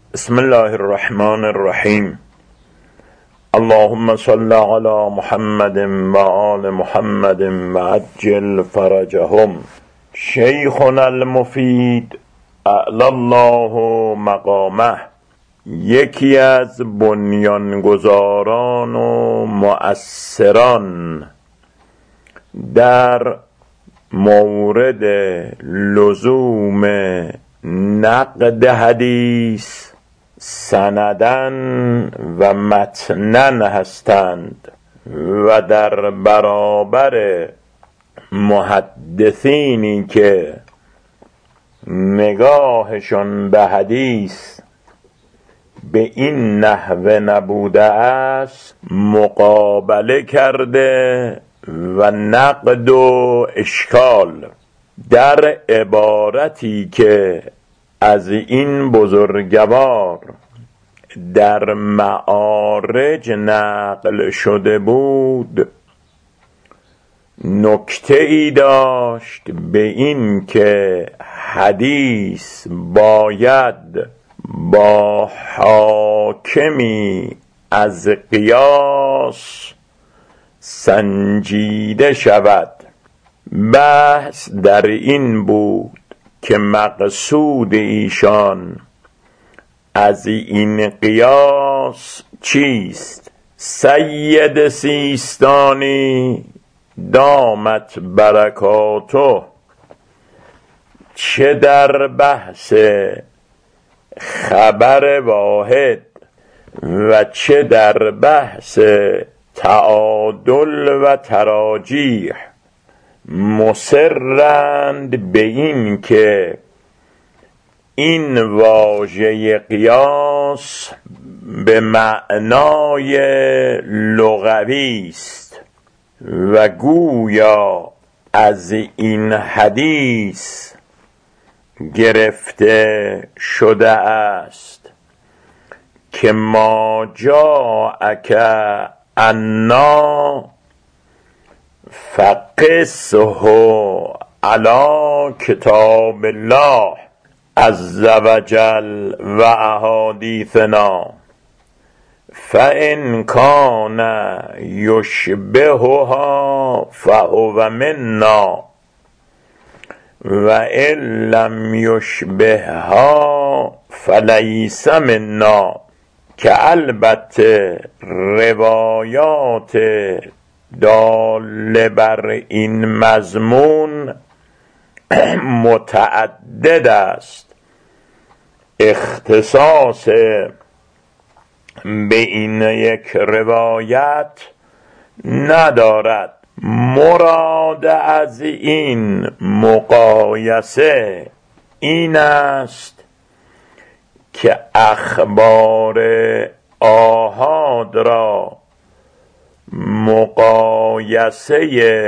بسم الله الرحمن الرحیم. اللهم صل علی محمد و آل محمد و عجل فرجهم. شیخنا المفید اعلی الله مقامه، یکی از بنیانگذاران و مؤثران در مورد لزوم نقد حدیث سندن و متنن هستند و در برابر محدثینی که نگاهشون به حدیث به این نحوه نبوده است مقابله کرده و نقد و اشکال در عبارتی که از این بزرگوار در معارج نقل شده بود نکته ای داشت، به این که حدیث باید با حاکمی از قیاس سنجیده شود. بحث در این بود که مقصود ایشان از این قیاس چیست. سید سیستانی دامت برکاته چه در بحث خبر واحد و چه در بحث تعادل و تراجیح مصرند به این که این واژه قیاس به معنای لغوی است و گویا از این حدیث گرفته شده است که ما جاءک عنا فقسه علی کتاب الله عز وجل و احادیثنا فان کان یشبهها فهو منا و ان لم یشبهها فلیس منا. که البته روایات دال بر این مضمون متعدد است، اختصاص به این یک روایت ندارد. مراد از این مقایسه این است که اخبار آحاد را مقایسه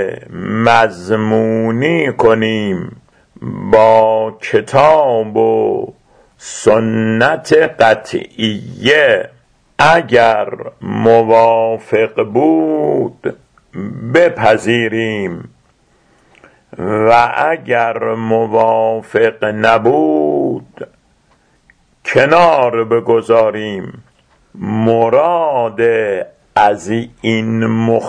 مضمونی کنیم با کتاب و سنت قطعیه. اگر موافق بود بپذیریم و اگر موافق نبود کنار بگذاریم. مراد از این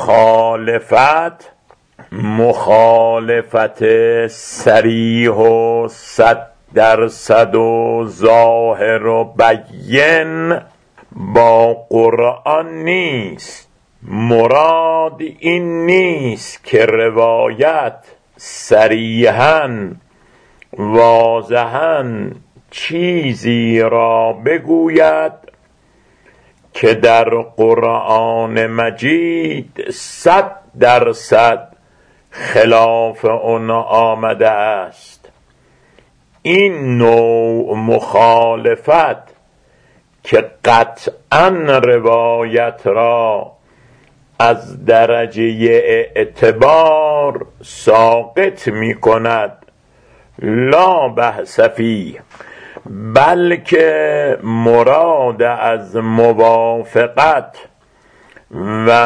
مخالفت صریح و 100% و ظاهر و بین با قرآن نیست. مراد این نیست که روایت صریحاً واضحاً چیزی را بگوید که در قرآن مجید 100% خلاف آن آمده است. این نوع مخالفت که قطعاً روایت را از درجه اعتبار ساقط می کند لا بحث فیه، بلکه مراد از موافقت و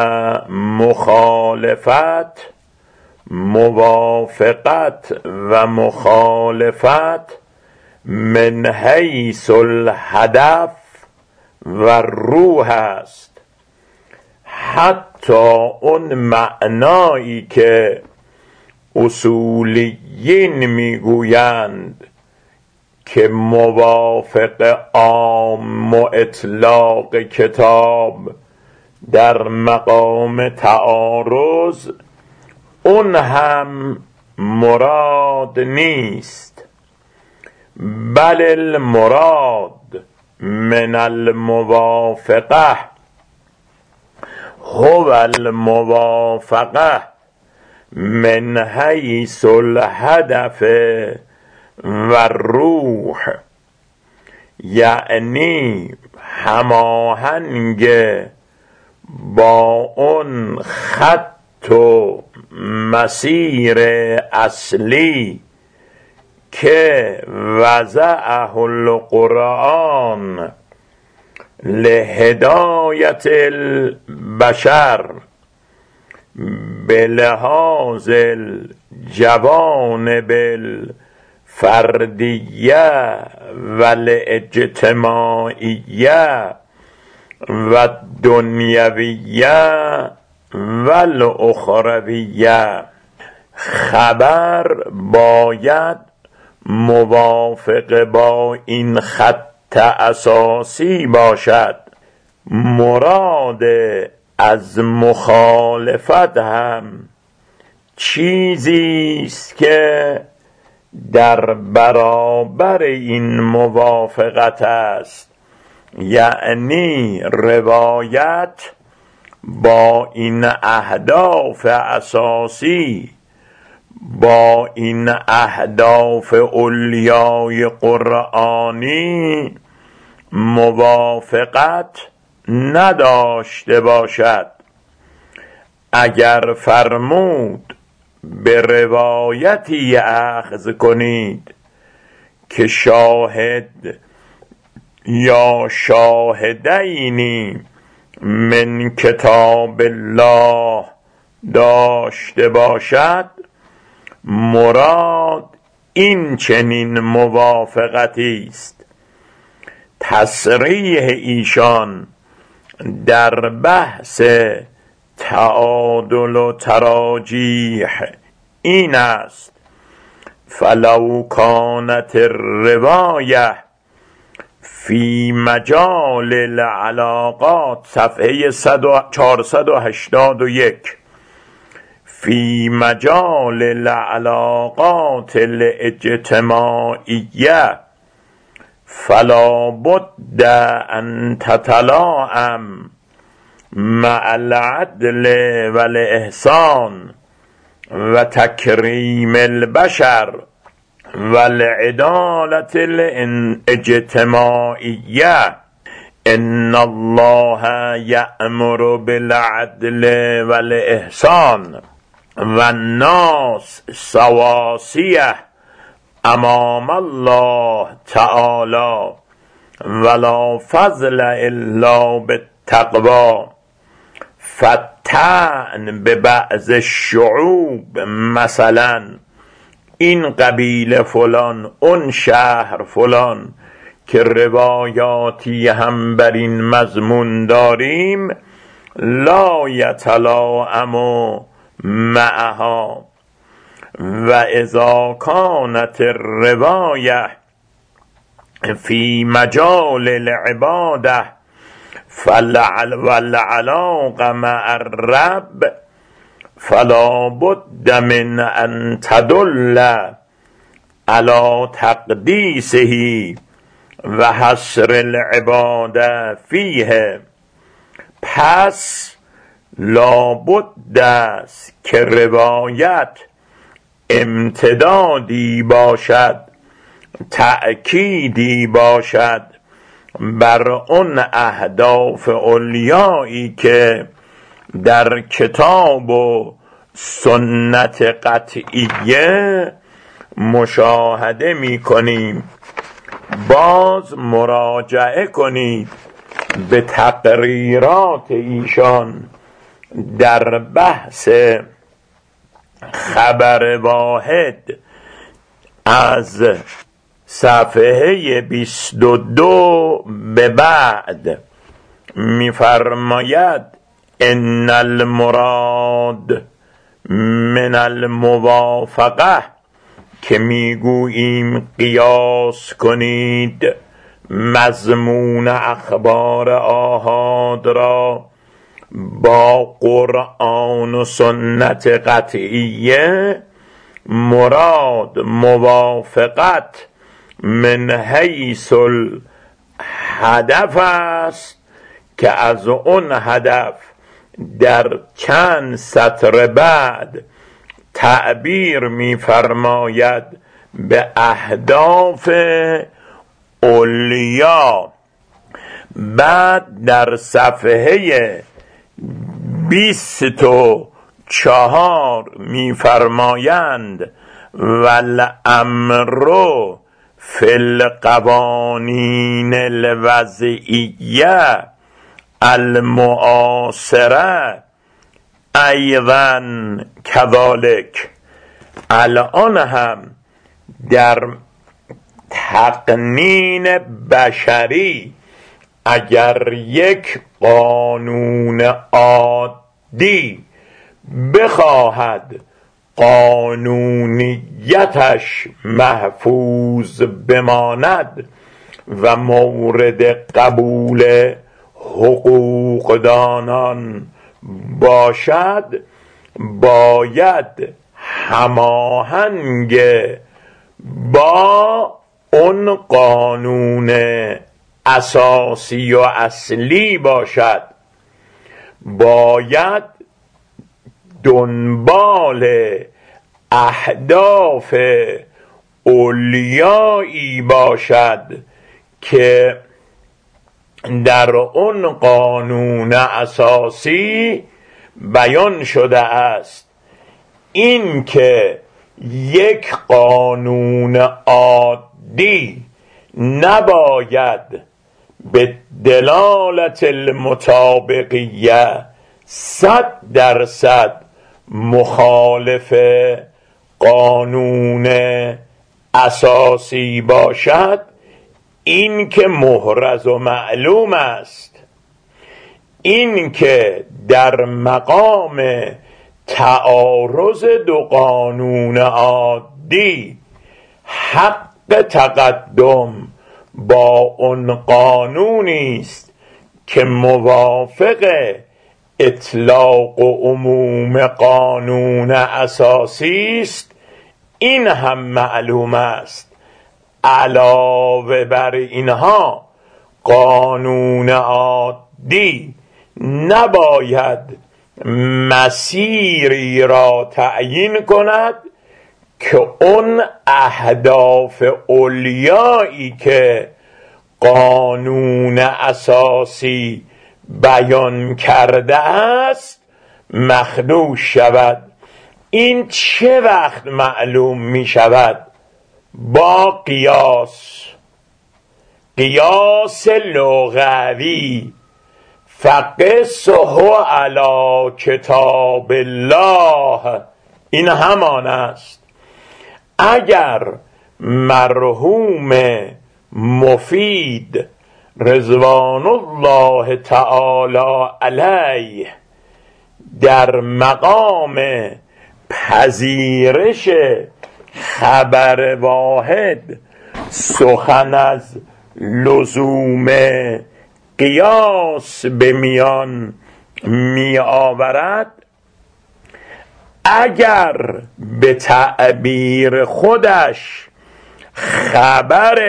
مخالفت من حیث الهدف و روح است. حتی اون معنایی که اصولیین میگویند که موافق عام و اطلاق کتاب در مقام تعارض، اون هم مراد نیست، بل المراد من الموافقه هو الموافقه من حیث الهدف و روح، یعنی هماهنگ با اون خط و مسیر اصلی که وضعه القرآن لهدایت البشر بلحاظ الجوانب الفردیه و الاجتماعیه و الدنیویه و الاخرویه. خبر باید موافق با این خط اساسی باشد. مراد از مخالفت هم چیزی است که در برابر این موافقت است، یعنی روایت با این اهداف اساسی، با این اهداف علیای قرآنی موافقت نداشته باشد. اگر فرمود به روایتی اخذ کنید که شاهد یا شاهدینی من کتاب الله داشته باشد، مراد این چنین موافقتی است. تصریح ایشان در بحث تعادل و تراجیح این است: فلو کانت الروایه فی مجال العلاقات، صفحه 481، فی مجال العلاقات الاجتماعیه فلا بد ان تتلائم مع العدل و الاحسان و تکریم البشر و العدالة الاجتماعیه. ان الله یأمر بالعدل و الاحسان و الناس سواسیه امام الله تعالی ولا فضل الا بالتقوی. فتن به بعض الشعوب، مثلا این قبیله فلان، اون شهر فلان، که روایاتی هم بر این مضمون داریم، لا یتلائم معها. و اذا کانت الروایه فی مجال العباده والعلاقه مع الرب فلا بد من ان تدل على تقدیسه و حصر العباده فیه. پس لابد است که روایت امتدادی باشد، تأکیدی باشد بر اون اهداف علیایی که در کتاب و سنت قطعیه مشاهده می کنیم. باز مراجعه کنید به تقریرات ایشان در بحث خبر واحد از صفحه 22 به بعد می‌فرماید ان المراد من الموافقه که میگوییم قیاس کنید مضمون اخبار آحاد را با قرآن و سنت قطعیه، مراد موافقت من حیث الهدف است که از اون هدف در چند سطر بعد تعبیر می‌فرماید به اهداف علیا. بعد در صفحه 24 می‌فرمایند والامر فی القوانین الوضعیه المعاصره ایضا کذالک. الان هم در تقنین بشری اگر یک قانون عادی بخواهد قانونیتش محفوظ بماند و مورد قبول حقوقدانان باشد، باید هماهنگ با اون قانون اساسی و اصلی باشد، باید دنبال اهداف علیایی باشد که در اون قانون اساسی بیان شده است. این که یک قانون عادی نباید به دلالت المطابقیه 100% مخالف قانون اساسی باشد، این که محرز و معلوم است. این که در مقام تعارض دو قانون عادی حق تقدم با اون قانونی است که موافق اطلاق و عموم قانون اساسی است، این هم معلوم است. علاوه بر اینها قانون عادی نباید مسیری را تعیین کند که اون اهداف علیایی که قانون اساسی بیان کرده است مخدوش شود. این چه وقت معلوم می شود؟ با قیاس لغوی. فقسه علی کتاب الله، این همان است. اگر مرحوم مفید رضوان الله تعالی علیه در مقام پذیرش خبر واحد سخن از لزوم قیاس به میان می آورد، اگر به تعبیر خودش خبر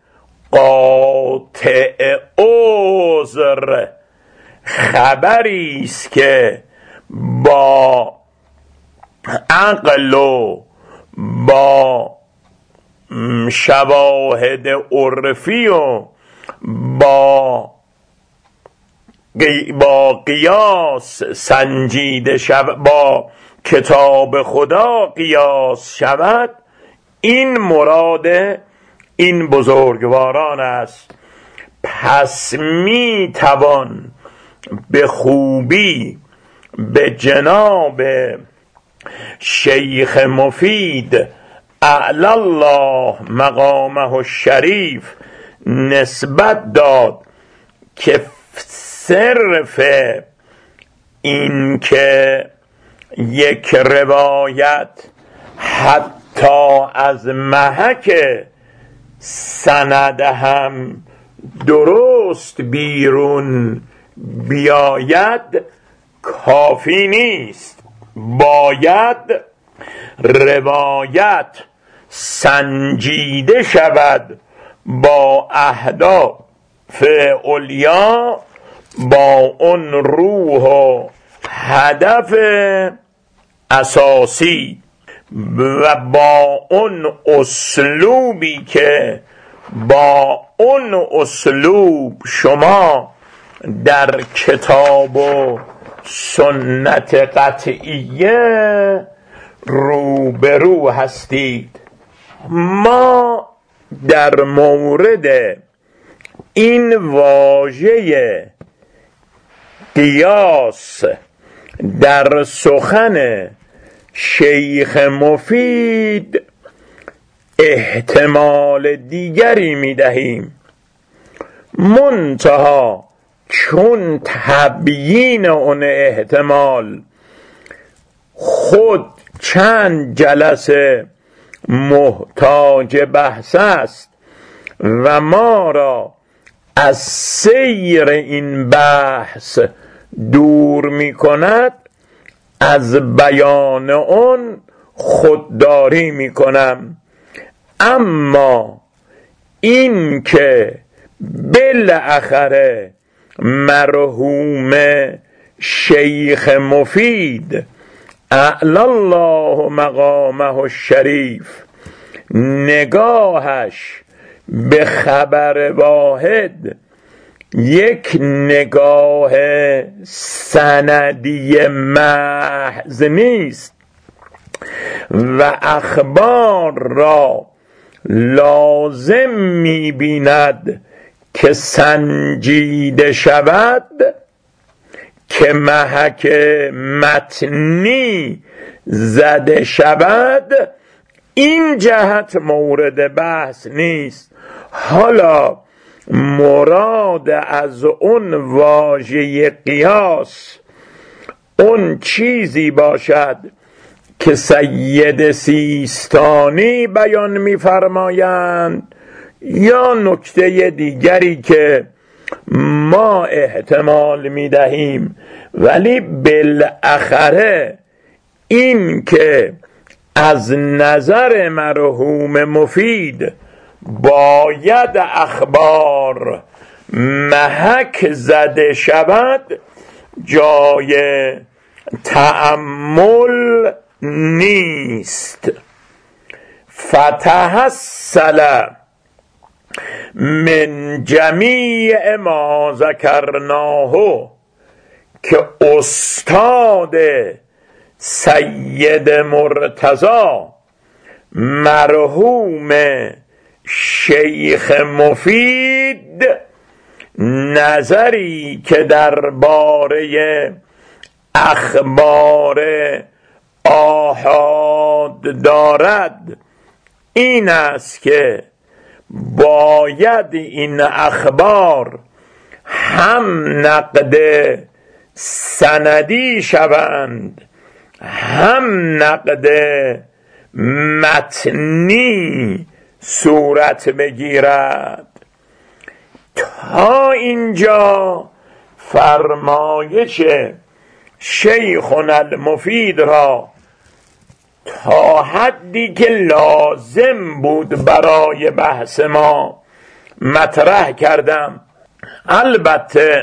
قاطع عذر خبری است که با عقل و با شواهد عرفی و با قیاس سنجیده شود، با کتاب خدا قیاس شود، این مراد این بزرگواران است. پس می توان به خوبی به جناب شیخ مفید اعلی الله مقامه الشریف نسبت داد که صرف این که یک روایت حتی از محک سند هم درست بیرون بیاید کافی نیست، باید روایت سنجیده شود با اهداف علیا، با اون روح و هدف اساسی و با اون اسلوبی که با اون اسلوب شما در کتاب و سنت قطعیه روبرو هستید. ما در مورد این واژه قیاس در سخن شیخ مفید احتمال دیگری می‌دهیم، منتها چون تبیین اون احتمال خود چند جلسه محتاج بحث است و ما را از سیر این بحث دور می کند، از بیان اون خودداری می کنم. اما این که بالاخره مرحوم شیخ مفید اعلی الله مقامه الشریف نگاهش به خبر واحد یک نگاه سندی محض نیست و اخبار را لازم می‌بیند که سنجیده شود، که محک متنی زده شود، این جهت مورد بحث نیست. حالا مراد از اون واژه قیاس اون چیزی باشد که سید سیستانی بیان می‌فرمایند یا نکته دیگری که ما احتمال می‌دهیم، ولی بالاخره این که از نظر مرحوم مفید باید اخبار محک زده شود جای تأمل نیست. فتحصل من جمیع ما ذکرناه که استاد سید مرتضی مرحوم شیخ مفید نظری که درباره اخبار آحاد دارد این است که باید این اخبار هم نقد سندی شوند هم نقد متنی صورت بگیرد. تا اینجا فرمایش شیخنا المفید را تا حدی که لازم بود برای بحث ما مطرح کردم. البته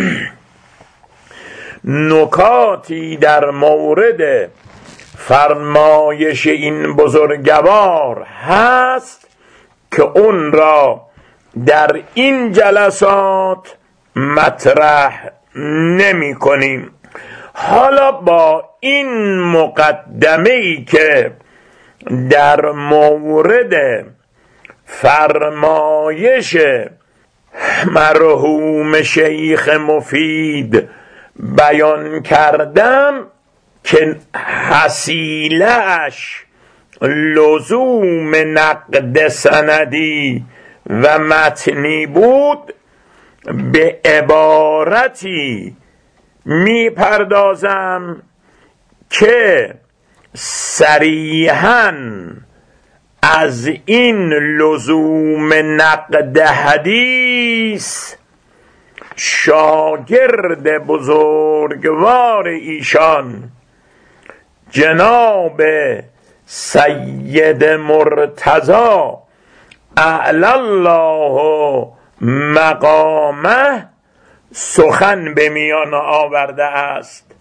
نکاتی در مورد فرمایش این بزرگوار هست که اون را در این جلسات مطرح نمی کنیم. حالا با این مقدمه‌ای که در مورد فرمایش مرحوم شیخ مفید بیان کردم که حصیله‌اش لزوم نقد سندی و متنی بود، به عبارتی میپردازم که صریحاً از این لزوم نقد حدیث شاگرد بزرگوار ایشان جناب سید مرتضی اعلی الله مقامه سخن به میان آورده است.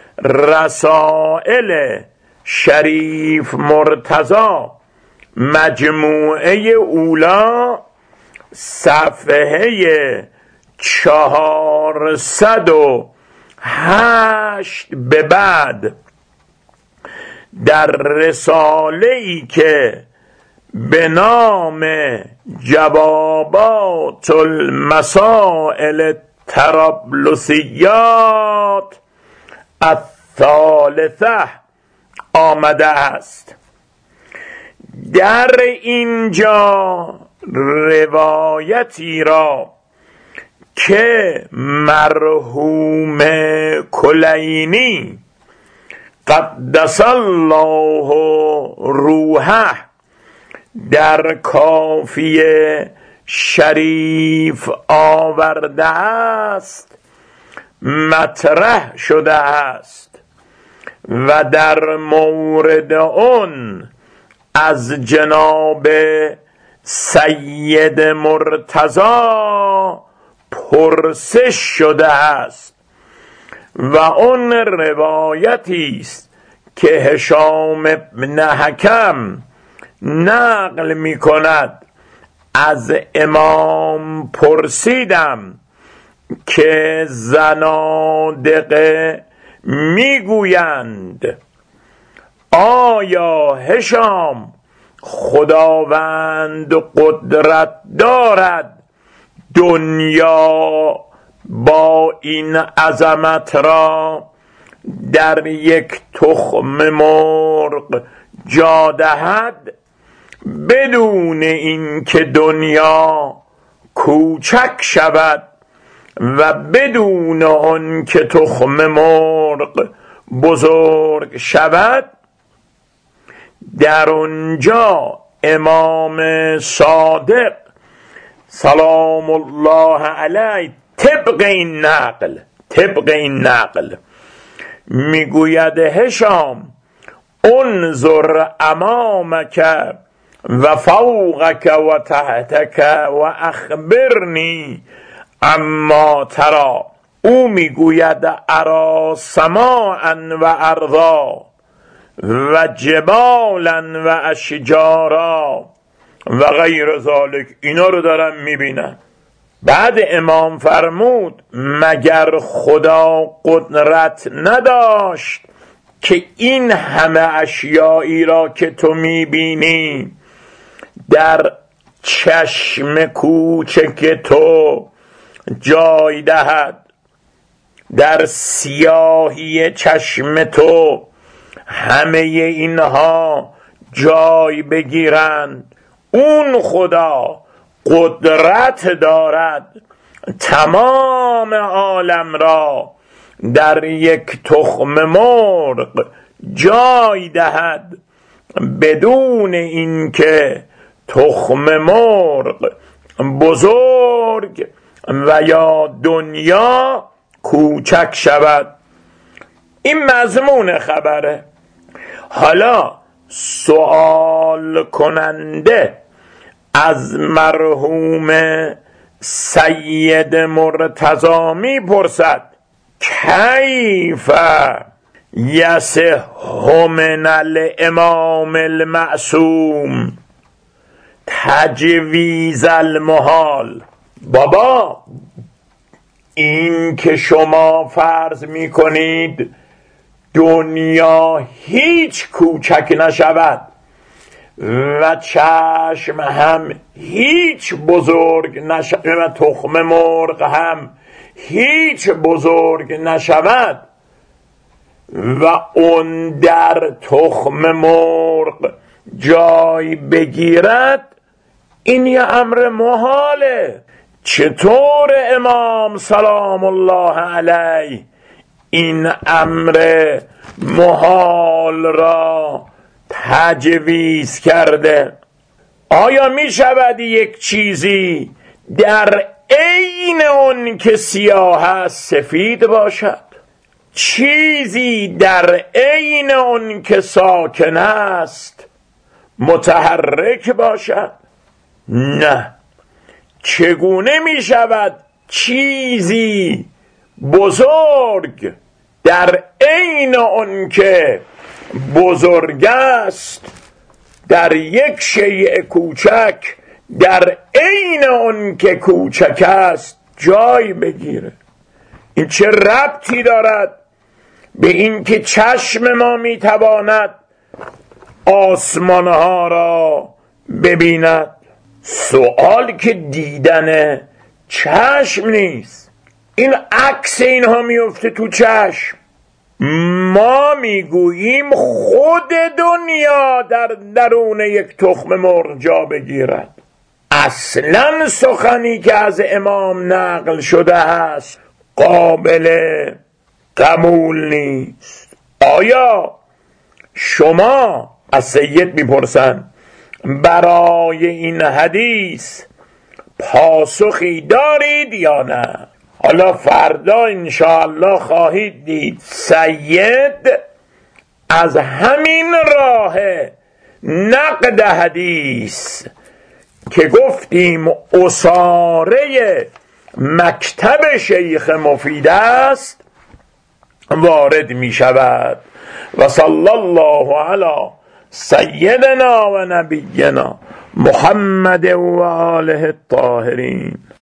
رسائل شریف مرتضی مجموعه اولا صفحه 408 به بعد در رساله‌ای که به نام جوابات المسائل طرابلسیات الثالثه آمده است. در اینجا روایتی را که مرحوم کلینی قدس الله روحه در کافیه شریف آورده است مطرح شده است و در مورد اون از جناب سید مرتضی پرسش شده است و اون روایتی است که هشام ابن حکم نقل می کند. از امام پرسیدم که زنادقه می گویند آیا هشام خداوند قدرت دارد دنیا با این عظمت را در یک تخم مرغ جا دهد بدون اینکه دنیا کوچک شود و بدون آن که تخم مرغ بزرگ شود؟ در اونجا امام صادق سلام الله علیه طبق این نقل میگوید هشام انظر امامک و فوقک و تحتک و اخبرنی اما ترى. او میگوید ارا سماعا و ارضا و جبالا و اشجارا و غیر ذالک. اینا رو دارم میبینم. بعد امام فرمود مگر خدا قدرت نداشت که این همه اشیایی را که تو میبینی در چشم کوچک تو جای دهد، در سیاهی چشم تو همه اینها جای بگیرند؟ اون خدا قدرت دارد تمام عالم را در یک تخم مرغ جای دهد بدون اینکه تخم مرغ بزرگ و یا دنیا کوچک شود. این مضمون خبره. حالا سوال کننده از مرحوم سید مرتضی می پرسد کیف یصح من الامام المعصوم تجویز المحال. بابا این که شما فرض می کنید دنیا هیچ کوچک نشود و چشم هم هیچ بزرگ نشود و تخم مرغ هم هیچ بزرگ نشود و اون در تخم مرغ جای بگیرد، این یه امر محاله. چطور امام سلام الله علیه این امر محال را تجویز کرده؟ آیا می شود یک چیزی در عین اون که سیاه است سفید باشد؟ چیزی در عین اون که ساکن است متحرک باشد؟ نه. چگونه می شود چیزی بزرگ در عین اون که بزرگ است در یک شیء کوچک در عین اون که کوچک است جای بگیره؟ این چه ربطی دارد به این که چشم ما میتواند آسمانها را ببیند؟ سوال که دیدن چشم نیست، این عکس اینها میفته تو چشم. ما میگوییم خود دنیا در درون یک تخم مرغ جا بگیرد. اصلا سخنی که از امام نقل شده است قابل قبول نیست. آیا شما از سید میپرسن برای این حدیث پاسخی دارید یا نه؟ حالا فردا انشاءالله خواهید دید سید از همین راه نقد حدیث که گفتیم اساره مکتب شیخ مفید است وارد می شود. و صلی الله علی سیدنا و نبینا محمد و آله الطاهرین.